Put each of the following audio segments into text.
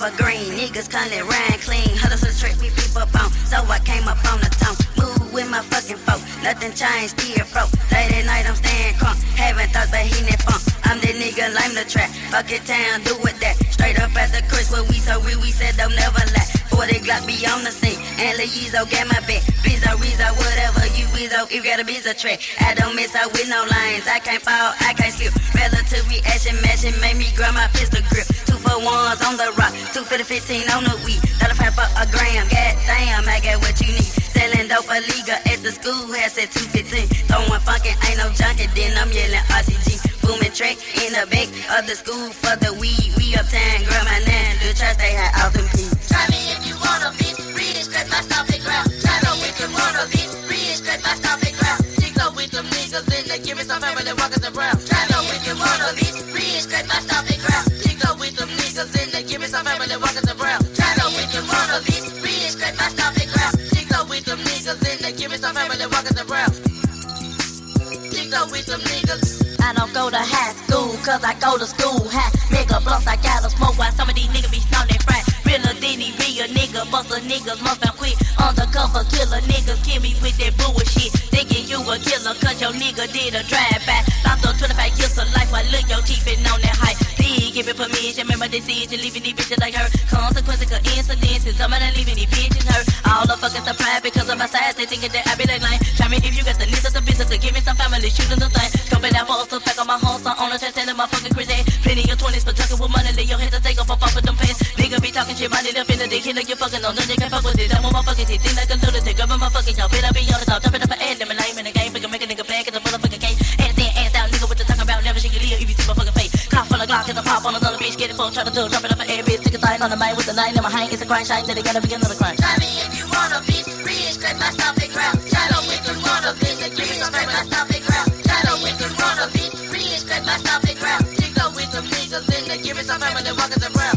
evergreen. Niggas constantly rhyme clean. Huddle some trick we peep up on. So I came up on the tone. Move with my fucking folk. Nothing changed, still broke. Late at night I'm staying crunk. Having thoughts but he net funk. I'm the nigga lame the trap. Fuck it town, do with that. Straight up at the Chris where we so real, we said don't never lie. 40 Glock be on the scene. And Leezo get my back. Bizzo, Rizzo, whatever you Rizzo. If you got a bizzo track, I don't miss out with no lines. I can't fall, I can't slip. Relative reaction, matching, made me grab my pistol grip. 2 for 1s on the rock, 2 for the 15 on the weed. 35 for a gram, god damn, I got what you need. Selling dope for Liga at the school, has said 215. Throwing funkin', ain't no junkie, then I'm yelling RCG. Booming track in the back of the school for the weed. We uptown, girl, my nine, the trust they had out them peas. Try me if you wanna, bitch. Read scratch my stomping ground. Try me with the wanna, bitch. Read scratch my stomping ground. Chick up with them niggas in there, give me some family walkers around. Try me with the wanna, bitch. Read scratch my stomping ground. Chick up with them niggas in there, give me some family walkers around. Try me with the wanna, bitch. Read scratch my stomping ground. Chick up with them niggas in there, give me some family walkers around. Chick up with them niggas. I don't go to high school, cause I go to school high. Mega blunts, I gotta smoke while some of these niggas be snorting fried. Realer than he real nigga, buster niggas must have quit. Undercover killer niggas kill me with that bullshit. Thinking you a killer, cause your nigga did a drive-by. Lost up 25 years of life while look your teeth on that height. Please give me permission, remember decision, leaving these bitches like her. Consequences of incidences, some of them leaving these bitches hurt. All the fucking surprise because of my size, they thinking that I be like lame. Try me if you got the list of the business to give me some family, shooting the thing. Scoping out for us to pack on my home, son on the chest, and my fucking crazy. Plenty of 20s for talking with money, lay your head to take off with them pants. Nigga be talking shit, minded up in the dick, hit like you fucking on, none they can fuck with it. I'm on my fucking teeth, think like a lunatic, grabbing my fucking jaw, bitch, I be on the top, jumping up an end, them and lame in the game, make a nigga play, cause a motherfucking game. Ass in, ass out, nigga, what you talking about, never shake your lid if you see my fucking face. Cough full of Glock, cause I pop on another bitch, get it full, try to do, drop it up an air, bitch, stick a thing on the main with the nine in my hand, it's a crime, shine, that they gotta begin another crime. Try me if you wanna, bitch, read scratch my stomping ground. Try me with the wanna, bitch, they give me some scratch my stomping ground. Try me with the wanna, bitch, read scratch my stomping ground. Chick up with them niggas in there, give me some family walkers around.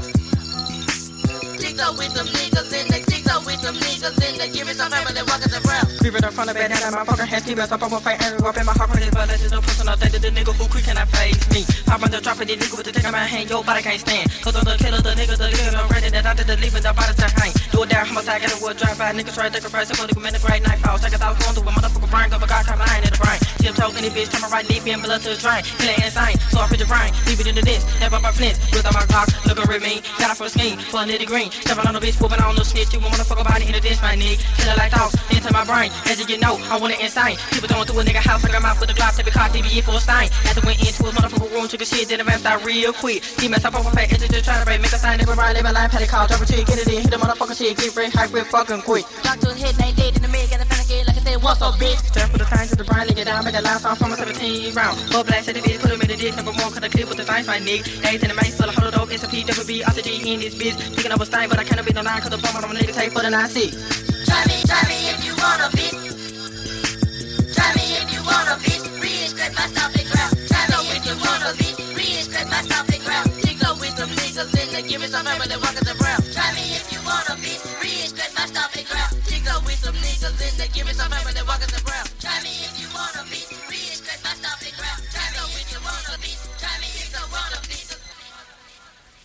Chick up with them niggas in there, chick up with them niggas in there, give me some family walkers around. Creeping up from the bed, down my fucking head, keep us up on my face, angry, up in my heart, but there's no personal thing that the nigga who quick cannot face me. Pop on the drop of the nigga with the take in my hand, yo, body can't stand. Cause of the killer, the nigga, I'm ready that I did the leaving, the body to hang. Do it down, homicide, get a wood, drive by, niggas try to take a price, supposed to commit a great night fall. Take a thousand going through a motherfucker brain, go, but God, come lying in the brain. Tiptoe in the bitch, turn my right knee, being blood to the drain. Killing insane, so I put your brain, leave it in the dish, never my flinch, with all my Glock, look at me, got out for a scheme, for a nitty green, stepping on the bitch, whooping on no snitch, you motherfucker body in the dish, my nigga, killing like thoughts, into my brain, as you know, I want it insane, people going through a nigga house, like I'm out with the Glock, take a car, DBE for a stain, after went into a motherfucker room, took a shit, did a rap style real quick, keep mess up on my face, just trying to break, make a sign, never ride, live my life, had a call, drop a chick, get it in, hit the motherfucker shit, get ready, hype, real fucking quick. Rock to his head, they dead in the mid, got a panic head, like I said, what's up, bitch? Turn for the thing to the brain, lick it down, make a loud song from a 17 round. Four blacks at the bitch, put him in the dish, number one, cut the clip with the things, my nigga. Days in the maze, full of hold dope, S&P, WB, off the G in this bitch. Picking up a stain, but I can't be no line, cause the bomb on my nigga take for the 9-6. Try me if you wanna, bitch. Try me if you wanna, bitch. Read scratch my stomping ground. Try me if you wanna, bitch. Read scratch my stomping ground. Chick up with them niggas in there, give me some family walkers around. Try me if you wanna, bitch. Read scratch my stomping ground. Chick up with them niggas in there, give me some family walkers around.